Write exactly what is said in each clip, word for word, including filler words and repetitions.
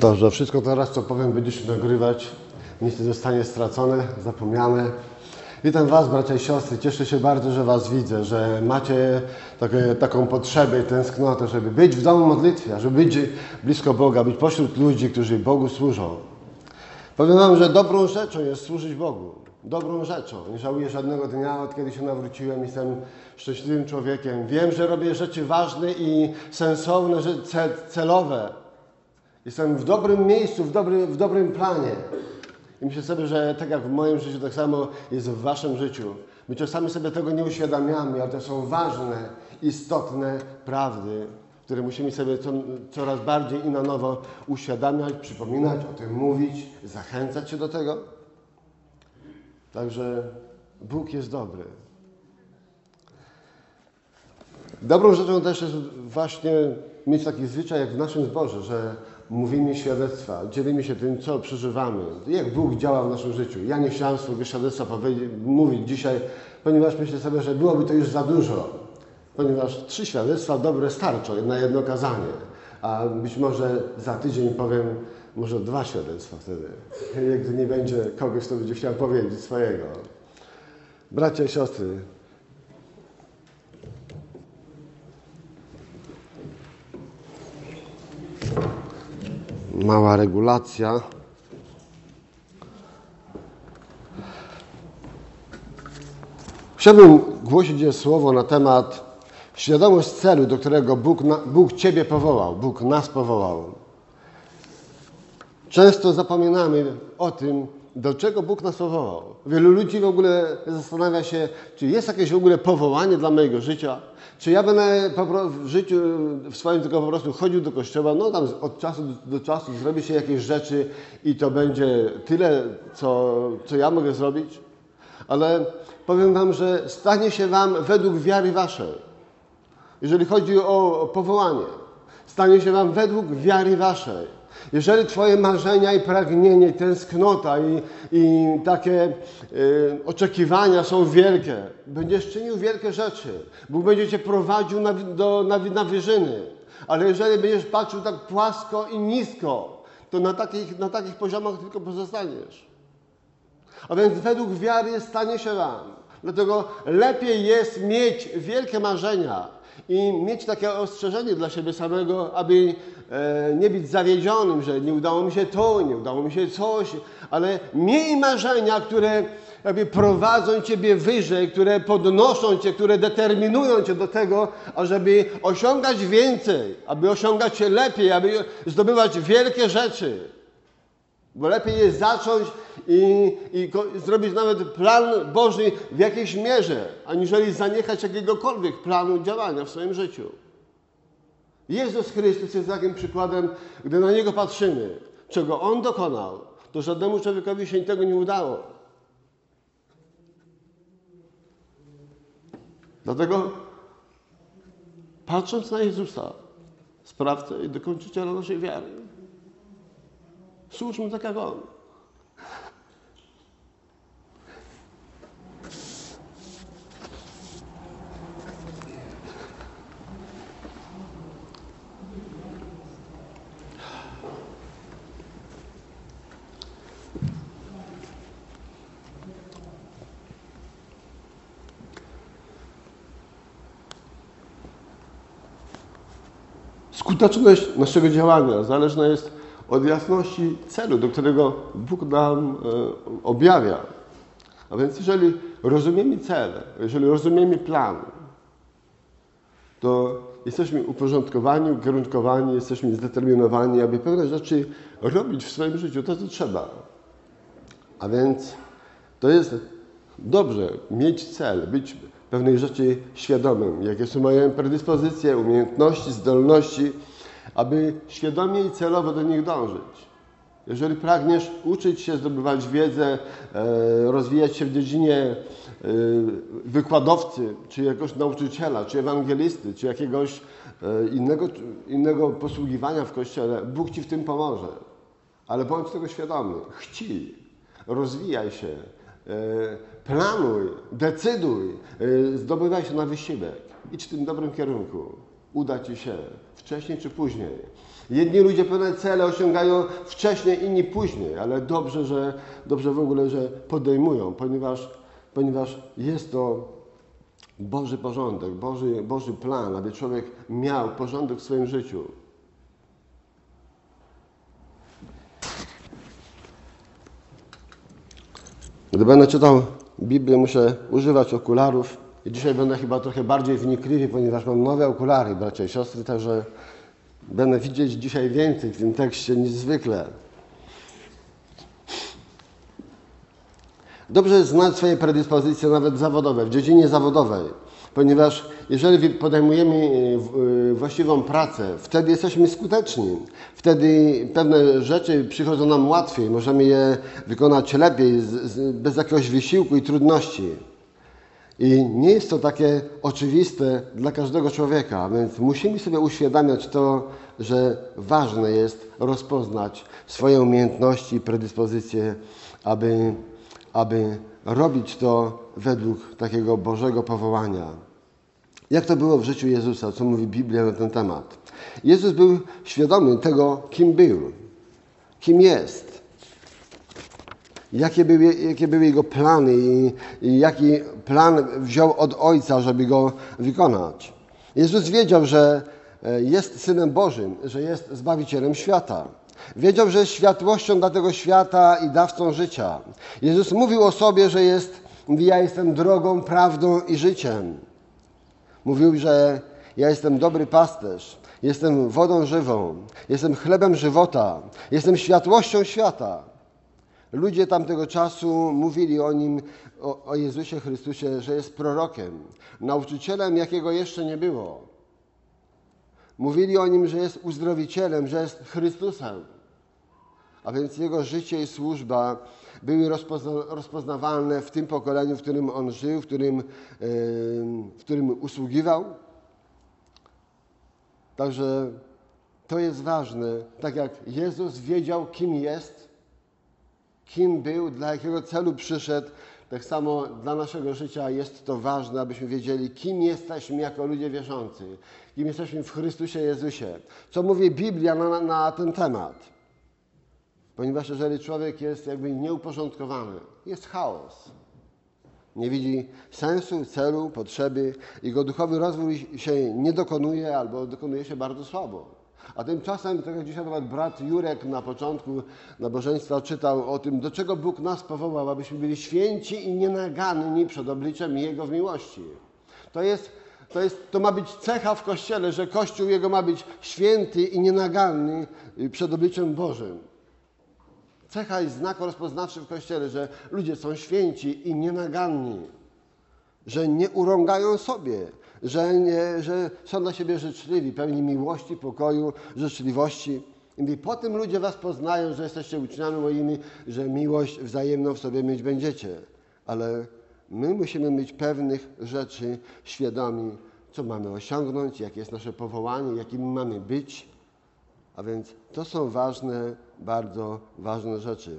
Dobrze, wszystko teraz, co powiem, będzie się nagrywać. Nic nie zostanie stracone, zapomniane. Witam Was, bracia i siostry. Cieszę się bardzo, że Was widzę, że macie takie, taką potrzebę i tęsknotę, żeby być w domu modlitwy, żeby być blisko Boga, być pośród ludzi, którzy Bogu służą. Powiem Wam, że dobrą rzeczą jest służyć Bogu. Dobrą rzeczą. Nie żałuję żadnego dnia, od kiedy się nawróciłem. Jestem szczęśliwym człowiekiem. Wiem, że robię rzeczy ważne i sensowne, celowe. Jestem w dobrym miejscu, w, dobry, w dobrym planie. I myślę sobie, że tak jak w moim życiu, tak samo jest w Waszym życiu. My czasami sobie tego nie uświadamiamy, ale to są ważne, istotne prawdy, które musimy sobie co, coraz bardziej i na nowo uświadamiać, przypominać, o tym mówić, zachęcać się do tego. Także Bóg jest dobry. Dobrą rzeczą też jest właśnie mieć taki zwyczaj jak w naszym zborze, że mówimy świadectwa, dzielimy się tym, co przeżywamy, jak Bóg działa w naszym życiu. Ja nie chciałem swojego świadectwa mówić dzisiaj, ponieważ myślę sobie, że byłoby to już za dużo. Ponieważ trzy świadectwa dobre starczą na jedno kazanie. A być może za tydzień powiem może dwa świadectwa wtedy. Jak nie będzie kogoś, kto będzie chciał powiedzieć swojego. Bracia i siostry, mała regulacja. Chciałbym głosić dzisiaj słowo na temat świadomość celu, do którego Bóg, Bóg Ciebie powołał, Bóg nas powołał. Często zapominamy o tym, do czego Bóg nas powołał. Wielu ludzi w ogóle zastanawia się, czy jest jakieś w ogóle powołanie dla mojego życia, czy ja będę w życiu w swoim tylko po prostu chodził do kościoła, no tam od czasu do czasu zrobi się jakieś rzeczy i to będzie tyle, co, co ja mogę zrobić. Ale powiem Wam, że stanie się Wam według wiary Waszej. Jeżeli chodzi o powołanie, stanie się Wam według wiary Waszej. Jeżeli Twoje marzenia i pragnienie, tęsknota i, i takie y, oczekiwania są wielkie, będziesz czynił wielkie rzeczy. Bóg będzie Cię prowadził na, do, na, na wyżyny. Ale jeżeli będziesz patrzył tak płasko i nisko, to na takich, na takich poziomach tylko pozostaniesz. A więc według wiary stanie się Wam. Dlatego lepiej jest mieć wielkie marzenia i mieć takie ostrzeżenie dla siebie samego, aby e, nie być zawiedzionym, że nie udało mi się to, nie udało mi się coś, ale miej marzenia, które jakby prowadzą Ciebie wyżej, które podnoszą Cię, które determinują Cię do tego, ażeby osiągać więcej, aby osiągać się lepiej, aby zdobywać wielkie rzeczy. Bo lepiej jest zacząć i, i zrobić nawet plan Boży w jakiejś mierze, aniżeli zaniechać jakiegokolwiek planu działania w swoim życiu. Jezus Chrystus jest takim przykładem, gdy na Niego patrzymy, czego On dokonał, to żadnemu człowiekowi się tego nie udało. Dlatego patrząc na Jezusa, sprawcę i dokończyciela naszej wiary, służmy tak jak On. Skuteczność naszego działania zależna jest od jasności celu, do którego Bóg nam e, objawia. A więc jeżeli rozumiemy cel, jeżeli rozumiemy plan, to jesteśmy uporządkowani, ukierunkowani, jesteśmy zdeterminowani, aby pewne rzeczy robić w swoim życiu, to co trzeba. A więc to jest dobrze mieć cel, być pewnej rzeczy świadomym, jakie są moje predyspozycje, umiejętności, zdolności, aby świadomie i celowo do nich dążyć. Jeżeli pragniesz uczyć się, zdobywać wiedzę, rozwijać się w dziedzinie wykładowcy, czy jakiegoś nauczyciela, czy ewangelisty, czy jakiegoś innego, innego posługiwania w Kościele, Bóg Ci w tym pomoże. Ale bądź tego świadomy. Chciej, rozwijaj się, planuj, decyduj, zdobywaj się na wysiłek. Idź w tym dobrym kierunku. uda Ci się, wcześniej czy później. Jedni ludzie pewne cele osiągają wcześniej, inni później, ale dobrze, że dobrze w ogóle, że podejmują, ponieważ, ponieważ jest to Boży porządek, Boży, Boży plan, aby człowiek miał porządek w swoim życiu. Gdy będę czytał Biblię, muszę używać okularów i dzisiaj będę chyba trochę bardziej wnikliwy, ponieważ mam nowe okulary, bracia i siostry, także będę widzieć dzisiaj więcej w tym tekście niż zwykle. Dobrze jest znać swoje predyspozycje, nawet zawodowe, w dziedzinie zawodowej, ponieważ jeżeli podejmujemy właściwą pracę, wtedy jesteśmy skuteczni. Wtedy pewne rzeczy przychodzą nam łatwiej, możemy je wykonać lepiej, bez jakiegoś wysiłku i trudności. I nie jest to takie oczywiste dla każdego człowieka, więc musimy sobie uświadamiać to, że ważne jest rozpoznać swoje umiejętności i predyspozycje, aby, aby robić to według takiego Bożego powołania. Jak to było w życiu Jezusa? Co mówi Biblia na ten temat? Jezus był świadomy tego, kim był, kim jest. Jakie były, jakie były Jego plany i, i jaki plan wziął od Ojca, żeby go wykonać. Jezus wiedział, że jest Synem Bożym, że jest Zbawicielem świata. Wiedział, że jest światłością dla tego świata i dawcą życia. Jezus mówił o sobie, że jest, mówi, ja jestem drogą, prawdą i życiem. Mówił, że ja jestem dobry pasterz, jestem wodą żywą, jestem chlebem żywota, jestem światłością świata. Ludzie tamtego czasu mówili o Nim, o, o Jezusie Chrystusie, że jest prorokiem, nauczycielem, jakiego jeszcze nie było. Mówili o Nim, że jest uzdrowicielem, że jest Chrystusem. A więc Jego życie i służba były rozpozna, rozpoznawalne w tym pokoleniu, w którym On żył, w którym, yy, w którym usługiwał. Także to jest ważne. Tak jak Jezus wiedział, kim jest, kim był, dla jakiego celu przyszedł, tak samo dla naszego życia jest to ważne, abyśmy wiedzieli, kim jesteśmy jako ludzie wierzący, kim jesteśmy w Chrystusie Jezusie. Co mówi Biblia na, na ten temat? Ponieważ jeżeli człowiek jest jakby nieuporządkowany, jest chaos. Nie widzi sensu, celu, potrzeby, jego duchowy rozwój się nie dokonuje albo dokonuje się bardzo słabo. A tymczasem, tak jak dzisiaj nawet brat Jurek na początku nabożeństwa czytał o tym, do czego Bóg nas powołał, abyśmy byli święci i nienaganni przed obliczem Jego w miłości. To jest, to jest, to ma być cecha w Kościele, że Kościół Jego ma być święty i nienaganny przed obliczem Bożym. Cecha i znak rozpoznawczy w Kościele, że ludzie są święci i nienaganni, że nie urągają sobie, że, nie, że są dla siebie życzliwi, pełni miłości, pokoju, życzliwości. I po tym ludzie was poznają, że jesteście uczniami moimi, że miłość wzajemną w sobie mieć będziecie. Ale my musimy mieć pewnych rzeczy świadomi, co mamy osiągnąć, jakie jest nasze powołanie, jakimi mamy być. A więc to są ważne, bardzo ważne rzeczy.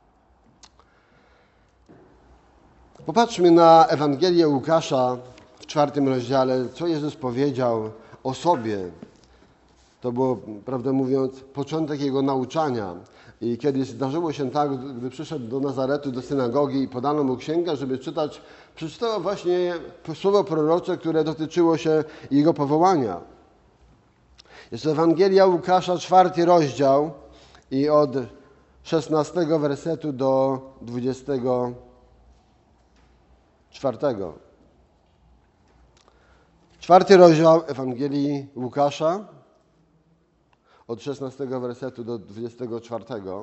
Popatrzmy na Ewangelię Łukasza w czwartym rozdziale, co Jezus powiedział o sobie. To było, prawdę mówiąc, początek Jego nauczania. I kiedy zdarzyło się tak, gdy przyszedł do Nazaretu, do synagogi i podano Mu księgę, żeby czytać, przeczytał właśnie słowo prorocze, które dotyczyło się Jego powołania. Jest to Ewangelia Łukasza, czwarty rozdział i od szesnastego wersetu do dwudziestego czwartego. Czwarty rozdział Ewangelii Łukasza, od szesnastego wersetu do dwudziestego czwartego.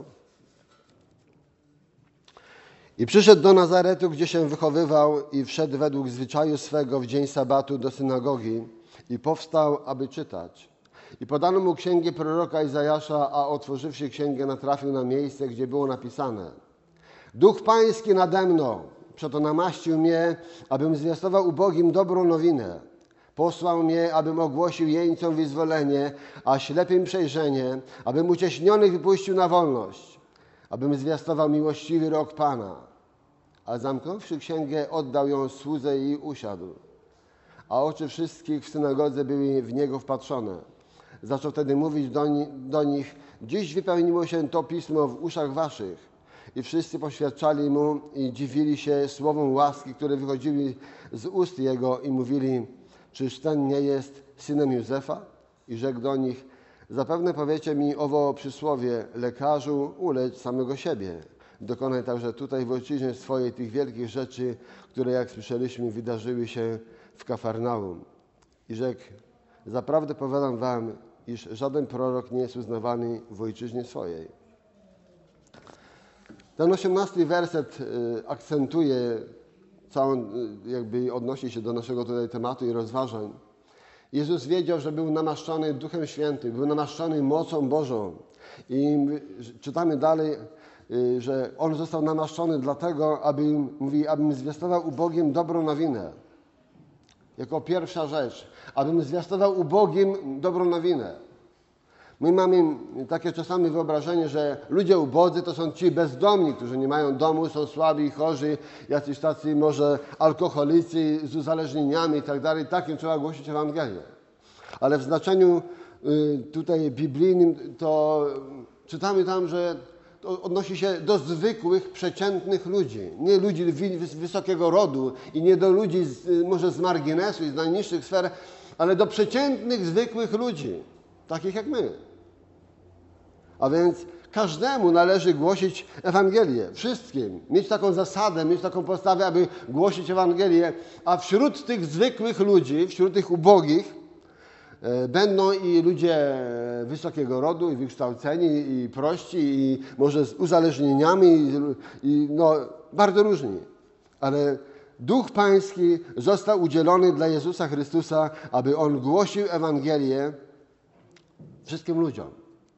I przyszedł do Nazaretu, gdzie się wychowywał i wszedł według zwyczaju swego w dzień sabatu do synagogi i powstał, aby czytać. I podano mu księgę proroka Izajasza, a otworzywszy księgę natrafił na miejsce, gdzie było napisane: Duch Pański nade mną, przeto namaścił mnie, abym zwiastował ubogim dobrą nowinę. Posłał mnie, abym ogłosił jeńcom wyzwolenie, a ślepym przejrzenie, abym ucieśnionych wypuścił na wolność, abym zwiastował miłościwy rok Pana. A zamknąwszy księgę, oddał ją słudze i usiadł. a oczy wszystkich w synagodze były w Niego wpatrzone. Zaczął wtedy mówić do, ni do nich: dziś wypełniło się to pismo w uszach waszych. I wszyscy poświadczali Mu i dziwili się słowom łaski, które wychodziły z ust Jego i mówili: czyż ten nie jest synem Józefa? I rzekł do nich: zapewne powiecie mi owo przysłowie: lekarzu, ulecz samego siebie. Dokonaj także tutaj w ojczyźnie swojej tych wielkich rzeczy, które, jak słyszeliśmy, wydarzyły się w Kafarnaum. I rzekł: zaprawdę powiadam wam, iż żaden prorok nie jest uznawany w ojczyźnie swojej. Ten osiemnasty werset akcentuje całą, jakby odnosi się do naszego tutaj tematu i rozważań. Jezus wiedział, że był namaszczony Duchem Świętym, był namaszczony mocą Bożą. I czytamy dalej, że On został namaszczony dlatego, aby, mówi, abym zwiastował ubogim dobrą nowinę. Jako pierwsza rzecz, abym zwiastował ubogim dobrą nowinę. My mamy takie czasami wyobrażenie, że ludzie ubodzy to są ci bezdomni, którzy nie mają domu, są słabi, chorzy, jacyś tacy może alkoholicy z uzależnieniami i tak dalej. Takim trzeba głosić Ewangelię. Ale w znaczeniu tutaj biblijnym to czytamy tam, że to odnosi się do zwykłych, przeciętnych ludzi. Nie ludzi wysokiego rodu i nie do ludzi z, może z marginesu i z najniższych sfer, ale do przeciętnych, zwykłych ludzi. Takich jak my. A więc każdemu należy głosić Ewangelię. Wszystkim. Mieć taką zasadę, mieć taką postawę, aby głosić Ewangelię. A wśród tych zwykłych ludzi, wśród tych ubogich e, będą i ludzie wysokiego rodu, i wykształceni, i prości, i może z uzależnieniami, i, i no, bardzo różni. Ale Duch Pański został udzielony dla Jezusa Chrystusa, aby On głosił Ewangelię wszystkim ludziom.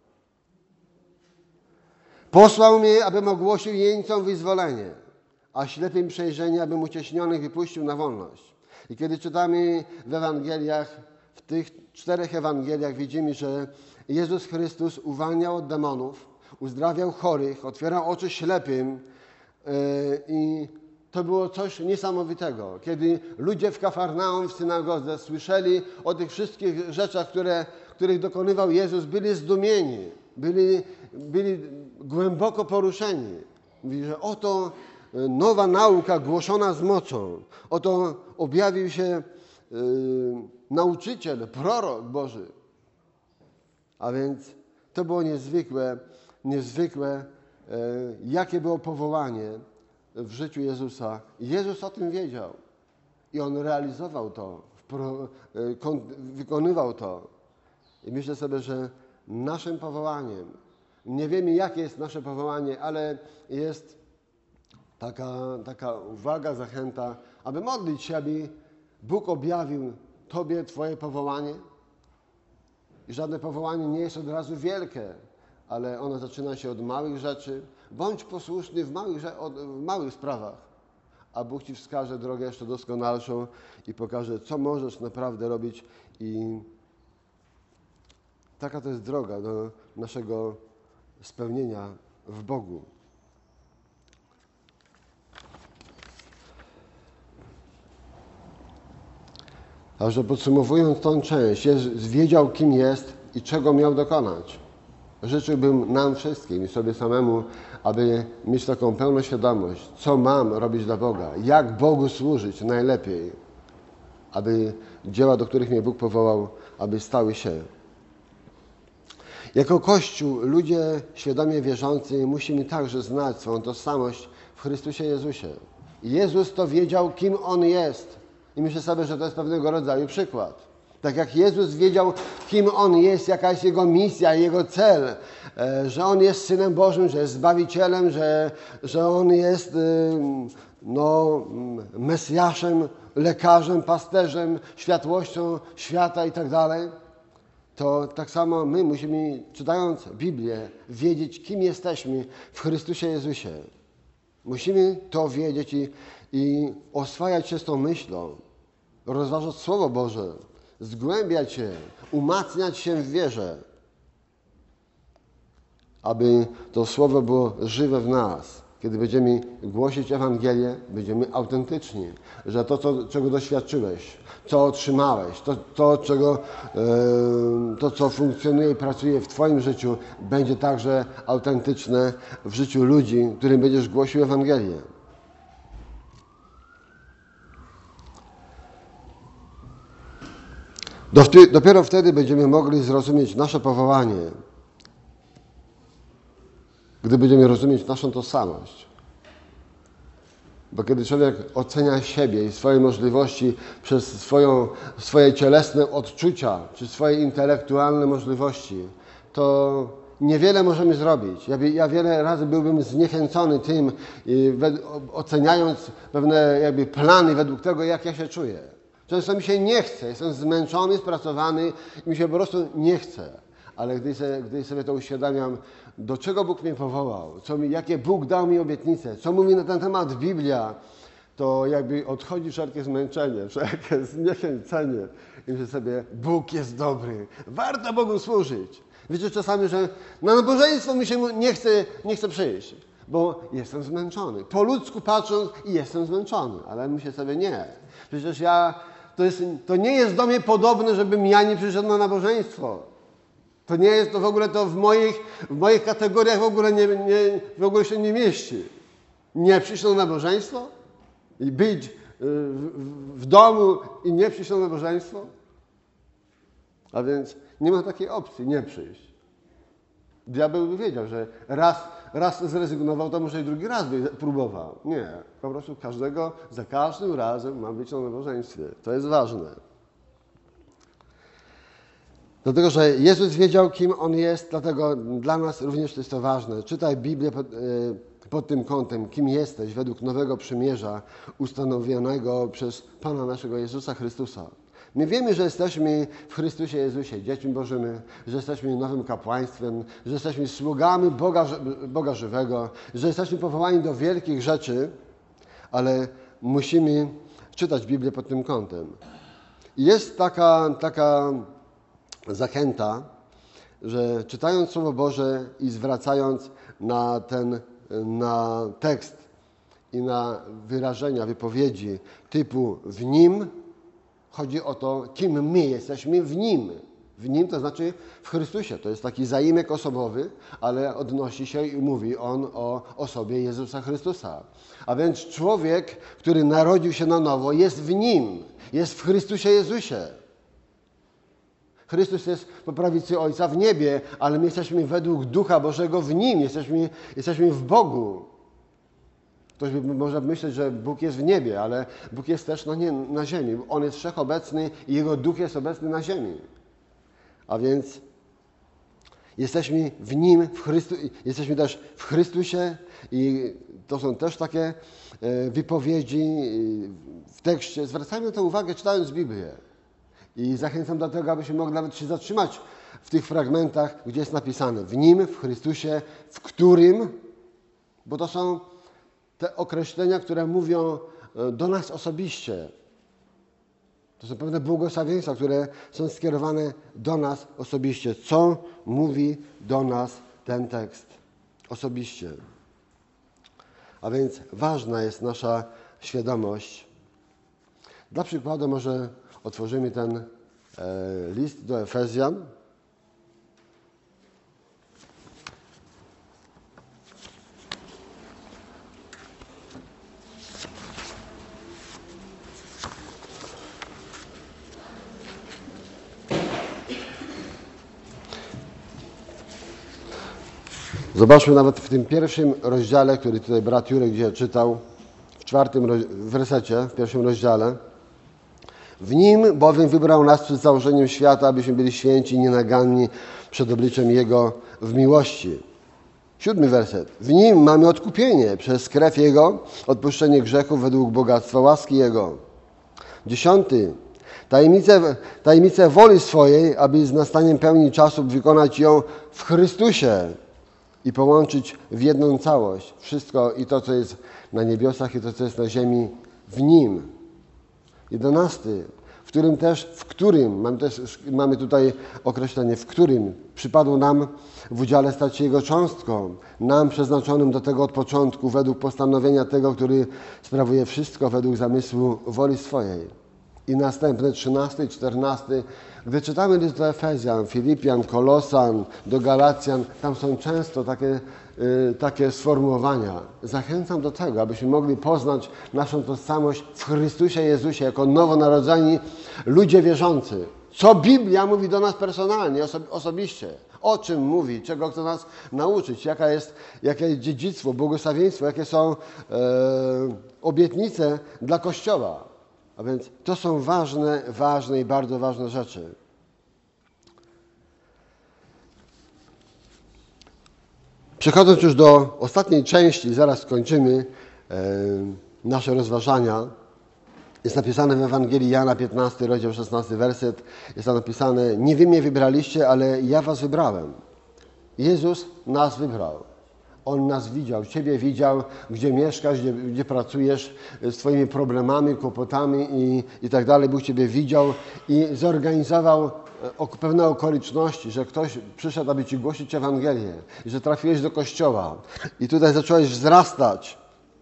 Posłał mnie, abym ogłosił jeńcom wyzwolenie, a ślepym przejrzenie, abym ucieśnionych wypuścił na wolność. I kiedy czytamy w Ewangeliach, w tych czterech Ewangeliach widzimy, że Jezus Chrystus uwalniał od demonów, uzdrawiał chorych, otwierał oczy ślepym yy, i to było coś niesamowitego. Kiedy ludzie w Kafarnaum, w synagodze słyszeli o tych wszystkich rzeczach, które, których dokonywał Jezus, byli zdumieni, byli, byli głęboko poruszeni. Mówi, że oto nowa nauka głoszona z mocą. Oto objawił się yy, nauczyciel, prorok Boży. A więc to było niezwykłe, niezwykłe, yy, jakie było powołanie w życiu Jezusa. Jezus o tym wiedział i On realizował to, wykonywał to. I myślę sobie, że naszym powołaniem, nie wiemy jakie jest nasze powołanie, ale jest taka, taka uwaga, zachęta, aby modlić się, aby Bóg objawił Tobie Twoje powołanie. I żadne powołanie nie jest od razu wielkie, ale ono zaczyna się od małych rzeczy. Bądź posłuszny w małych, w małych sprawach, a Bóg Ci wskaże drogę jeszcze doskonalszą i pokaże, co możesz naprawdę robić. I taka to jest droga do naszego spełnienia w Bogu. A że podsumowując tą część, Jezus wiedział, kim jest i czego miał dokonać. Życzyłbym nam wszystkim i sobie samemu, aby mieć taką pełną świadomość, co mam robić dla Boga, jak Bogu służyć najlepiej, aby dzieła, do których mnie Bóg powołał, aby stały się. Jako Kościół, ludzie świadomie wierzący, musimy także znać swoją tożsamość w Chrystusie Jezusie. Jezus to wiedział, kim On jest. I myślę sobie, że to jest pewnego rodzaju przykład. Tak jak Jezus wiedział, kim On jest, jaka jest Jego misja, Jego cel, że On jest Synem Bożym, że jest Zbawicielem, że, że On jest no, Mesjaszem, lekarzem, pasterzem, światłością świata i tak dalej, to tak samo my musimy, czytając Biblię, wiedzieć, kim jesteśmy w Chrystusie Jezusie. Musimy to wiedzieć i, i oswajać się z tą myślą, rozważać Słowo Boże, zgłębiać się, umacniać się w wierze, aby to Słowo było żywe w nas, kiedy będziemy głosić Ewangelię, będziemy autentyczni, że to, co, czego doświadczyłeś, co otrzymałeś, to, to, czego, to, co funkcjonuje i pracuje w Twoim życiu, będzie także autentyczne w życiu ludzi, którym będziesz głosił Ewangelię. Dopiero wtedy będziemy mogli zrozumieć nasze powołanie, gdy będziemy rozumieć naszą tożsamość. Bo kiedy człowiek ocenia siebie i swoje możliwości przez swoją, swoje cielesne odczucia, czy swoje intelektualne możliwości, to niewiele możemy zrobić. Ja, ja wiele razy byłbym zniechęcony tym, i wed, oceniając pewne jakby plany według tego, jak ja się czuję. Często mi się nie chce, jestem zmęczony, spracowany i mi się po prostu nie chce. Ale gdy sobie, gdy sobie to uświadamiam, do czego Bóg mnie powołał, co mi, jakie Bóg dał mi obietnice, co mówi na ten temat Biblia, to jakby odchodzi wszelkie zmęczenie, wszelkie zniechęcenie. I myślę sobie, Bóg jest dobry, warto Bogu służyć. Wiecie czasami, że na nabożeństwo mi się nie chce, nie chce przyjść, bo jestem zmęczony. Po ludzku patrząc i jestem zmęczony, ale myślę sobie, nie. Przecież ja, to, jest, to nie jest do mnie podobne, żebym ja nie przyszedł na nabożeństwo. To nie jest to w ogóle to w moich, w moich kategoriach w ogóle, nie, nie, w ogóle się nie mieści. Nie przyjść na nabożeństwo i być w, w domu i nie przyjść na nabożeństwo. A więc nie ma takiej opcji nie przyjść. Diabeł by wiedział, że raz, raz zrezygnował, to może i drugi raz by próbował. Nie, po prostu każdego, za każdym razem ma być na nabożeństwie. To jest ważne. Dlatego, że Jezus wiedział, kim On jest, dlatego dla nas również jest to ważne. Czytaj Biblię pod, pod tym kątem, kim jesteś według nowego przymierza ustanowionego przez Pana naszego Jezusa Chrystusa. My wiemy, że jesteśmy w Chrystusie Jezusie dziećmi Bożymi, że jesteśmy nowym kapłaństwem, że jesteśmy sługami Boga, Boga żywego, że jesteśmy powołani do wielkich rzeczy, ale musimy czytać Biblię pod tym kątem. I jest taka, taka zachęta, że czytając Słowo Boże i zwracając na ten na tekst i na wyrażenia, wypowiedzi typu w Nim, chodzi o to, kim my jesteśmy w Nim. W Nim to znaczy w Chrystusie. To jest taki zaimek osobowy, ale odnosi się i mówi on o osobie Jezusa Chrystusa. A więc człowiek, który narodził się na nowo, jest w Nim. Jest w Chrystusie Jezusie. Chrystus jest po prawicy Ojca w niebie, ale my jesteśmy według Ducha Bożego w Nim. Jesteśmy, jesteśmy w Bogu. Ktoś by może myśleć, że Bóg jest w niebie, ale Bóg jest też na, nie, na ziemi. On jest wszechobecny i Jego Duch jest obecny na ziemi. A więc jesteśmy w Nim, w Chrystu, jesteśmy też w Chrystusie i to są też takie wypowiedzi w tekście. Zwracajmy na to uwagę, czytając Biblię. I zachęcam do tego, abyśmy mogli nawet się zatrzymać w tych fragmentach, gdzie jest napisane w Nim, w Chrystusie, w którym, bo to są te określenia, które mówią do nas osobiście. To są pewne błogosławieństwa, które są skierowane do nas osobiście. Co mówi do nas ten tekst osobiście? A więc ważna jest nasza świadomość. Dla przykładu może otworzymy ten e, list do Efezjan. Zobaczmy nawet w tym pierwszym rozdziale, który tutaj brat Jurek dzisiaj czytał, w czwartym wersecie, w pierwszym rozdziale. W Nim bowiem wybrał nas przed założeniem świata, abyśmy byli święci i nienaganni przed obliczem Jego w miłości. Siódmy werset. W Nim mamy odkupienie przez krew Jego, odpuszczenie grzechów według bogactwa łaski Jego. Dziesiąty. Tajemnicę, tajemnicę woli swojej, aby z nastaniem pełni czasów wykonać ją w Chrystusie i połączyć w jedną całość wszystko i to, co jest na niebiosach i to, co jest na ziemi w Nim. Jedenasty. w którym też, w którym, mamy, też, mamy tutaj określenie, w którym przypadło nam w udziale stać się Jego cząstką, nam przeznaczonym do tego od początku, według postanowienia tego, który sprawuje wszystko według zamysłu woli swojej. I następne, trzynasty i czternasty, gdy czytamy list do Efezjan, Filipian, Kolosan, do Galacjan, tam są często takie, y, takie sformułowania. Zachęcam do tego, abyśmy mogli poznać naszą tożsamość w Chrystusie Jezusie, jako nowonarodzeni ludzie wierzący. Co Biblia mówi do nas personalnie, oso- osobiście. O czym mówi, czego chce nas nauczyć, jaka jest, jakie jest dziedzictwo, błogosławieństwo, jakie są e, obietnice dla Kościoła. A więc to są ważne, ważne i bardzo ważne rzeczy. Przechodząc już do ostatniej części, zaraz skończymy e, nasze rozważania. Jest napisane w Ewangelii Jana, piętnasty rozdział, szesnasty werset. Jest tam napisane: nie wy mnie wybraliście, ale ja was wybrałem. Jezus nas wybrał. On nas widział, Ciebie widział, gdzie mieszkasz, gdzie, gdzie pracujesz, z Twoimi problemami, kłopotami i, i tak dalej. Bóg Ciebie widział i zorganizował pewne okoliczności, że ktoś przyszedł, aby Ci głosić Ewangelię, i że trafiłeś do kościoła i tutaj zacząłeś wzrastać.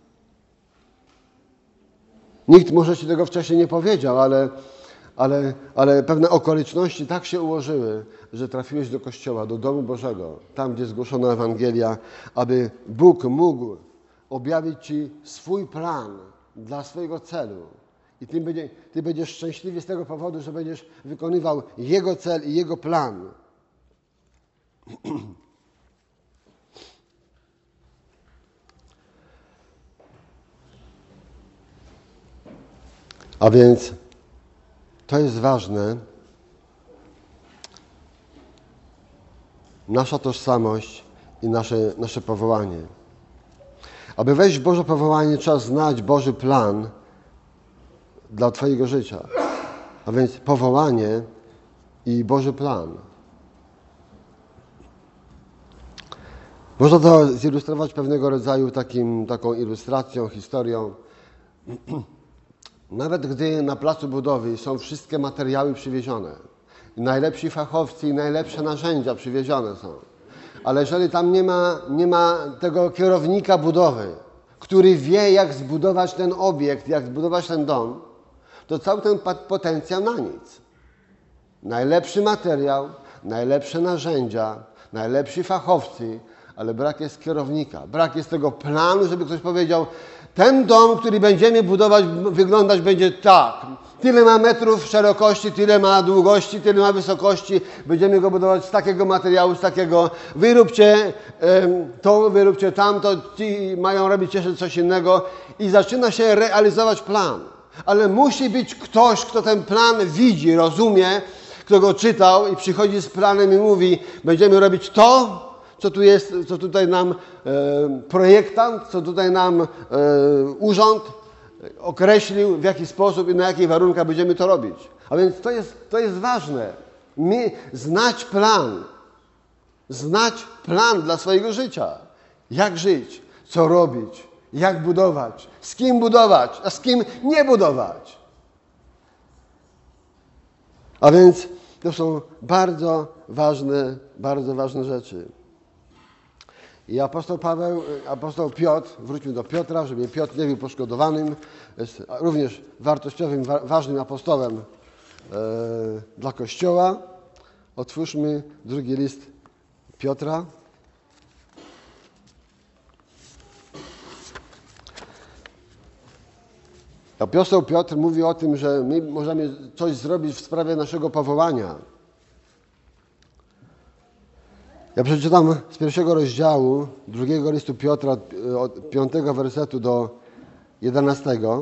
Nikt może Ci tego wcześniej nie powiedział, ale, ale, ale pewne okoliczności tak się ułożyły, że trafiłeś do Kościoła, do domu Bożego, tam gdzie zgłoszono Ewangelia, aby Bóg mógł objawić Ci swój plan dla swojego celu. I Ty, będzie, ty będziesz szczęśliwy z tego powodu, że będziesz wykonywał Jego cel i Jego plan. A więc to jest ważne. Nasza tożsamość i nasze, nasze powołanie. Aby wejść w Boże powołanie, trzeba znać Boży plan dla Twojego życia. A więc powołanie i Boży plan. Można to zilustrować pewnego rodzaju takim, taką ilustracją, historią. Nawet gdy na placu budowy są wszystkie materiały przywiezione, najlepsi fachowcy i najlepsze narzędzia przywiezione są, ale jeżeli tam nie ma, nie ma tego kierownika budowy, który wie, jak zbudować ten obiekt, jak zbudować ten dom, to cały ten potencjał na nic. Najlepszy materiał, najlepsze narzędzia, najlepsi fachowcy, ale brak jest kierownika, brak jest tego planu, żeby ktoś powiedział: ten dom, który będziemy budować, wyglądać będzie tak. Tyle ma metrów szerokości, tyle ma długości, tyle ma wysokości. Będziemy go budować z takiego materiału, z takiego. Wyróbcie to, wyróbcie tamto, ci mają robić jeszcze coś innego. I zaczyna się realizować plan. Ale musi być ktoś, kto ten plan widzi, rozumie, kto go czytał i przychodzi z planem i mówi: będziemy robić to, co tu jest, co tutaj nam e, projektant, co tutaj nam e, urząd określił, w jaki sposób i na jakich warunkach będziemy to robić. A więc to jest, to jest ważne. Mi, znać plan. Znać plan dla swojego życia. Jak żyć, co robić, jak budować, z kim budować, a z kim nie budować. A więc to są bardzo ważne, bardzo ważne rzeczy. I apostoł Paweł, apostoł Piotr, wróćmy do Piotra, żeby Piotr nie był poszkodowanym, jest również wartościowym, wa- ważnym apostołem e, dla Kościoła. Otwórzmy drugi list Piotra. Apostoł Piotr mówi o tym, że my możemy coś zrobić w sprawie naszego powołania. Ja przeczytam z pierwszego rozdziału drugiego listu Piotra, od piątego wersetu do jedenastego.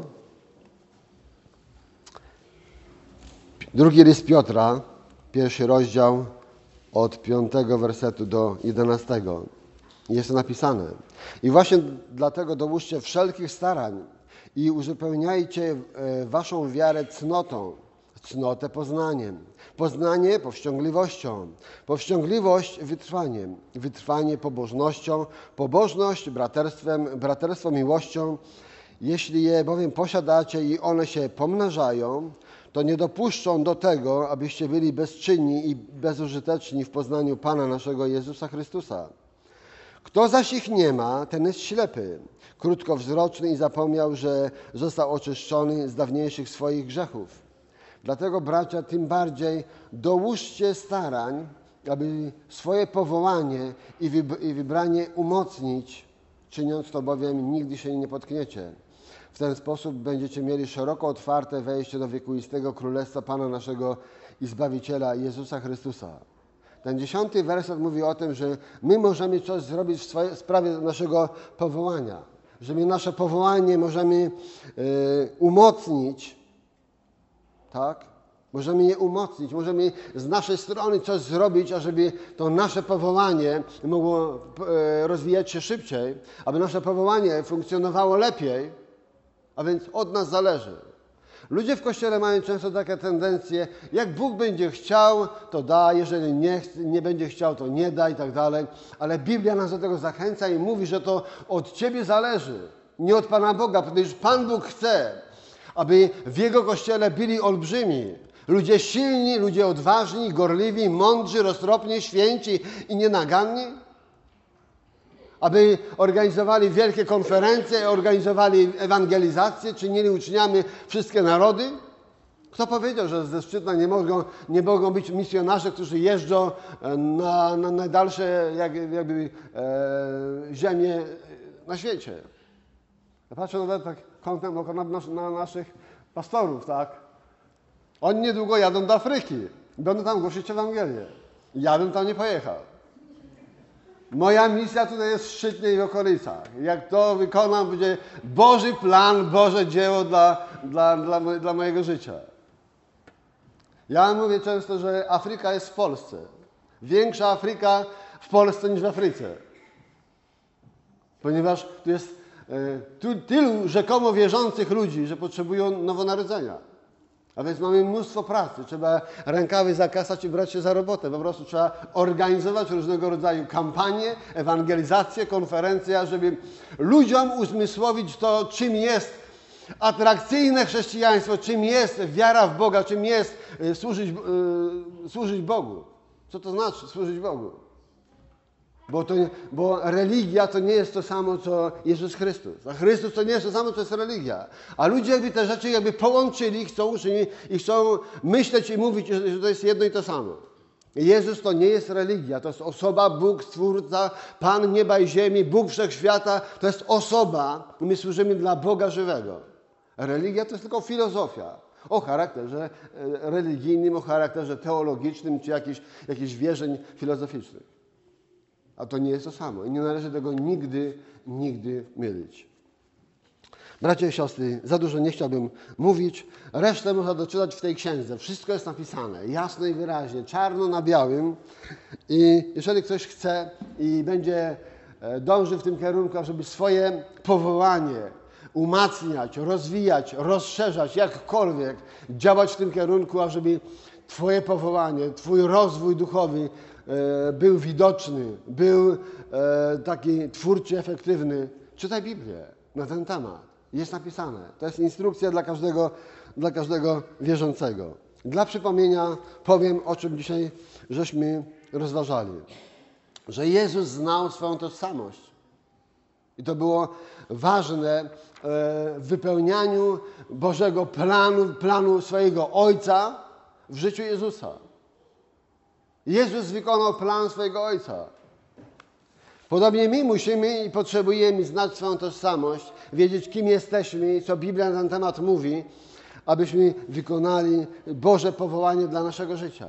Drugi list Piotra, pierwszy rozdział, od piątego wersetu do jedenastego. Jest to napisane: i właśnie dlatego dołóżcie wszelkich starań i uzupełniajcie waszą wiarę cnotą, cnotę poznaniem, poznanie powściągliwością, powściągliwość wytrwaniem, wytrwanie pobożnością, pobożność braterstwem, braterstwo miłością. Jeśli je bowiem posiadacie i one się pomnażają, to nie dopuszczą do tego, abyście byli bezczynni i bezużyteczni w poznaniu Pana naszego Jezusa Chrystusa. Kto zaś ich nie ma, ten jest ślepy, krótkowzroczny i zapomniał, że został oczyszczony z dawniejszych swoich grzechów. Dlatego, bracia, tym bardziej dołóżcie starań, aby swoje powołanie i wybranie umocnić, czyniąc to bowiem nigdy się nie potkniecie. W ten sposób będziecie mieli szeroko otwarte wejście do wiekuistego Królestwa Pana naszego i Zbawiciela Jezusa Chrystusa. Ten dziesiąty werset mówi o tym, że my możemy coś zrobić w swojej sprawie naszego powołania. Że my nasze powołanie możemy y, umocnić, tak? Możemy je umocnić, możemy z naszej strony coś zrobić, ażeby to nasze powołanie mogło y, rozwijać się szybciej, aby nasze powołanie funkcjonowało lepiej, a więc od nas zależy. Ludzie w Kościele mają często takie tendencje, jak Bóg będzie chciał, to da, jeżeli nie, nie będzie chciał, to nie da i tak dalej. Ale Biblia nas do tego zachęca i mówi, że to od Ciebie zależy, nie od Pana Boga, ponieważ Pan Bóg chce, aby w Jego Kościele byli olbrzymi. Ludzie silni, ludzie odważni, gorliwi, mądrzy, roztropni, święci i nienaganni. Aby organizowali wielkie konferencje, organizowali ewangelizację, czynili uczniami wszystkie narody. Kto powiedział, że ze Szczytna nie mogą, nie mogą być misjonarze, którzy jeżdżą na, na najdalsze jak, jakby, e, ziemie na świecie? Ja patrzę nawet tak kątem oka na, na naszych pastorów, tak? Oni niedługo jadą do Afryki. Będą tam głosić Ewangelię. Ja bym tam nie pojechał. Moja misja tutaj jest w Szczytnie i w okolicach. Jak to wykonam, będzie Boży plan, Boże dzieło dla, dla, dla, dla mojego życia. Ja mówię często, że Afryka jest w Polsce. Większa Afryka w Polsce niż w Afryce. Ponieważ tu jest e, tu, tylu rzekomo wierzących ludzi, że potrzebują nowonarodzenia. A więc mamy mnóstwo pracy. Trzeba rękawy zakasać i brać się za robotę. Po prostu trzeba organizować różnego rodzaju kampanie, ewangelizacje, konferencje, żeby ludziom uzmysłowić to, czym jest atrakcyjne chrześcijaństwo, czym jest wiara w Boga, czym jest służyć, yy, służyć Bogu. Co to znaczy służyć Bogu? Bo, to, bo religia to nie jest to samo, co Jezus Chrystus. A Chrystus to nie jest to samo, co jest religia. A ludzie jakby te rzeczy jakby połączyli chcą, i chcą myśleć i mówić, że to jest jedno i to samo. Jezus to nie jest religia, to jest osoba, Bóg, Stwórca, Pan nieba i ziemi, Bóg wszechświata. To jest osoba, my służymy dla Boga żywego. Religia to jest tylko filozofia o charakterze religijnym, o charakterze teologicznym, czy jakichś, jakichś wierzeń filozoficznych. A to nie jest to samo i nie należy tego nigdy, nigdy mylić. Bracia i siostry, za dużo nie chciałbym mówić. Resztę można doczytać w tej księdze. Wszystko jest napisane jasno i wyraźnie, czarno na białym. I jeżeli ktoś chce i będzie dążył w tym kierunku, żeby swoje powołanie umacniać, rozwijać, rozszerzać, jakkolwiek działać w tym kierunku, ażeby Twoje powołanie, Twój rozwój duchowy był widoczny, był taki twórczy, efektywny. Czytaj Biblię na ten temat. Jest napisane. To jest instrukcja dla każdego, dla każdego wierzącego. Dla przypomnienia powiem, o czym dzisiaj żeśmy rozważali. Że Jezus znał swoją tożsamość. I to było ważne w wypełnianiu Bożego planu, planu swojego Ojca w życiu Jezusa. Jezus wykonał plan swojego Ojca. Podobnie my musimy i potrzebujemy znać swoją tożsamość, wiedzieć, kim jesteśmy i co Biblia na ten temat mówi, abyśmy wykonali Boże powołanie dla naszego życia.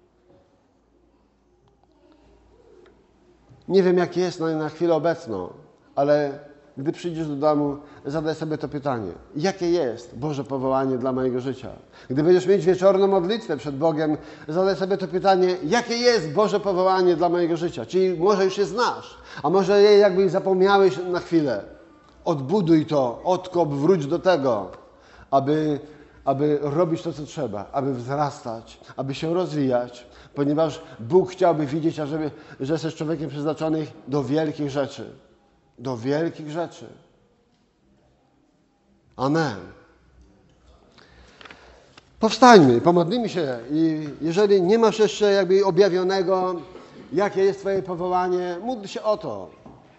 Nie wiem, jak jest na, na chwilę obecną, ale gdy przyjdziesz do domu, zadaj sobie to pytanie. Jakie jest Boże powołanie dla mojego życia? Gdy będziesz mieć wieczorną modlitwę przed Bogiem, zadaj sobie to pytanie, jakie jest Boże powołanie dla mojego życia? Czyli może już je znasz, a może je jakby zapomniałeś na chwilę. Odbuduj to, odkop, wróć do tego, aby, aby robić to, co trzeba, aby wzrastać, aby się rozwijać, ponieważ Bóg chciałby widzieć, ażeby, że jesteś człowiekiem przeznaczonym do wielkich rzeczy. Do wielkich rzeczy. Amen. Powstańmy, pomodlimy się i jeżeli nie masz jeszcze jakby objawionego, jakie jest Twoje powołanie, módl się o to.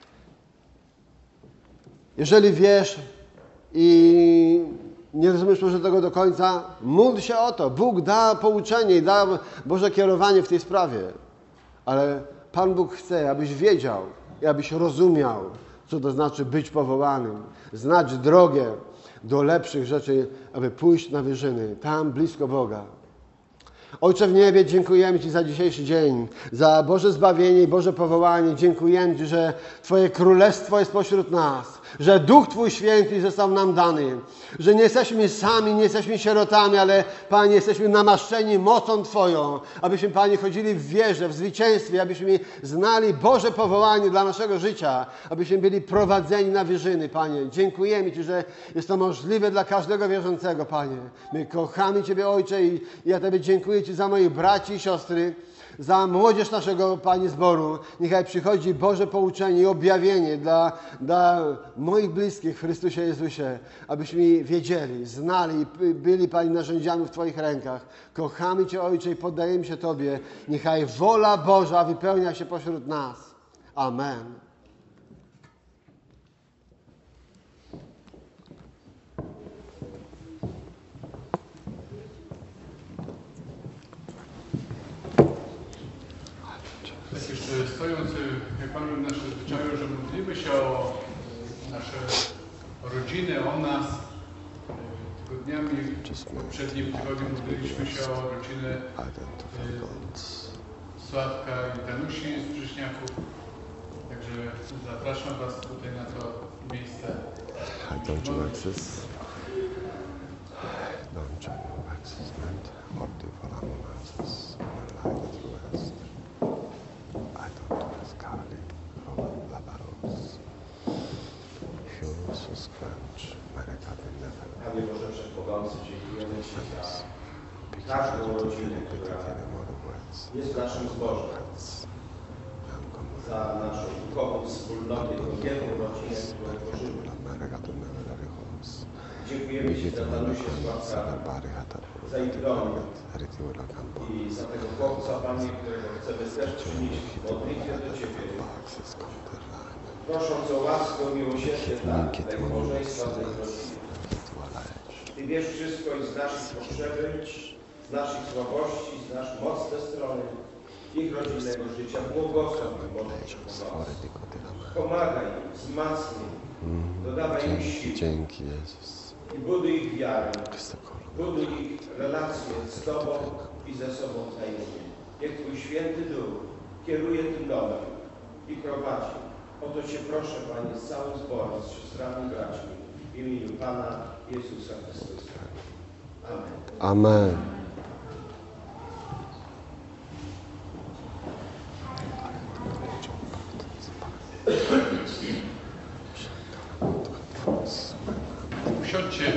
Jeżeli wiesz i nie rozumiesz może tego do końca, módl się o to. Bóg da pouczenie i da Boże kierowanie w tej sprawie. Ale Pan Bóg chce, abyś wiedział i abyś rozumiał, co to znaczy być powołanym. Znać drogę do lepszych rzeczy, aby pójść na wyżyny, tam blisko Boga. Ojcze w niebie, dziękujemy Ci za dzisiejszy dzień, za Boże zbawienie i Boże powołanie. Dziękujemy Ci, że Twoje królestwo jest pośród nas, że Duch Twój Święty został nam dany, że nie jesteśmy sami, nie jesteśmy sierotami, ale Panie, jesteśmy namaszczeni mocą Twoją, abyśmy, Panie, chodzili w wierze, w zwycięstwie, abyśmy znali Boże powołanie dla naszego życia, abyśmy byli prowadzeni na wyżyny, Panie. Dziękujemy Ci, że jest to możliwe dla każdego wierzącego, Panie. My kochamy Ciebie, Ojcze, i ja Tobie dziękuję Ci za moich braci i siostry, za młodzież naszego, Panie, zboru. Niechaj przychodzi Boże pouczenie i objawienie dla, dla moich bliskich w Chrystusie Jezusie, abyśmy wiedzieli, znali, byli, Panie, narzędziami w Twoich rękach. Kochamy Cię, Ojcze, i poddajemy się Tobie. Niechaj wola Boża wypełnia się pośród nas. Amen. Tak jeszcze stojąc, jak Pan w naszym zwyczaju, że modlimy się o nasze rodziny, o nas. Tygodniami, w poprzednim tygodniu modliliśmy się o rodzinę Sławka i Danusi z Brześniaków. Także zapraszam Was tutaj na to miejsce. I don't do access. Don't try to access meant or do for access. I don't do this currently. Roman Labaros. Hughes Scrunch. America never. Panie Boże Wszechmogący, dziękujemy Ci za każdą rodzinę, która jest naszym zbożem, za naszą duchową wspólnotę, jedną rodzinę, którą tworzymy. Dziękujemy Ci za Danusię Sławka, za ich dom i za tego chłopca, Panie, którego chcemy też przynieść w modlitwie do Ciebie, prosząc o łaskę, o miłosierdzie dla najmążeństwa tej rodziny. Ty wiesz wszystko i znasz ich potrzeby, znasz ich słabości, znasz mocne strony ich rodzinnego życia. Błogosław im, Boże, pomagaj im, wzmacnij, dodawaj im sił. Dzięki, Jezus. I buduj ich wiarę, buduj ich relacje z Tobą i ze sobą wzajemnie. Niech Twój Święty Duch kieruje tym domem i prowadzi. O to Cię proszę, Panie, z całym zborem, z siostrami i braćmi, w imieniu Pana Jezusa Chrystusa. Amen. Amen. Usiądźcie.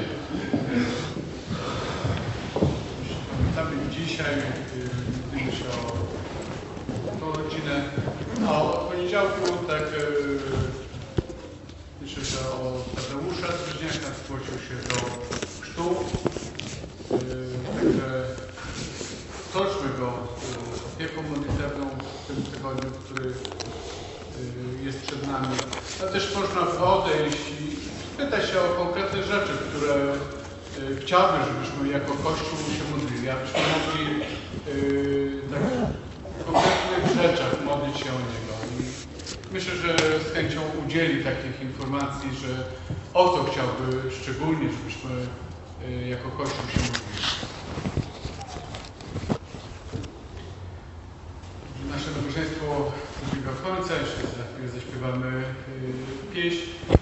Pamiętamy dzisiaj, mówimy się o tą rodzinę. A od poniedziałku tak myślę, że o Tadeusza z Brzeźniaka zgłosił się do chrztu. Także toczmy go opieką modlitewną w tym tygodniu, który jest przed nami. Ale też można odejść i pytać się o konkretne rzeczy, które chciałbym, żebyśmy jako Kościół się modlili, abyśmy mogli tak w konkretnych rzeczach modlić się o Niego. I myślę, że z chęcią udzieli takich informacji, że o to chciałby szczególnie, żebyśmy jako Kościół się modlili. Nasze nabożeństwo dobiega końca, jeszcze za chwilę zaśpiewamy pieśń.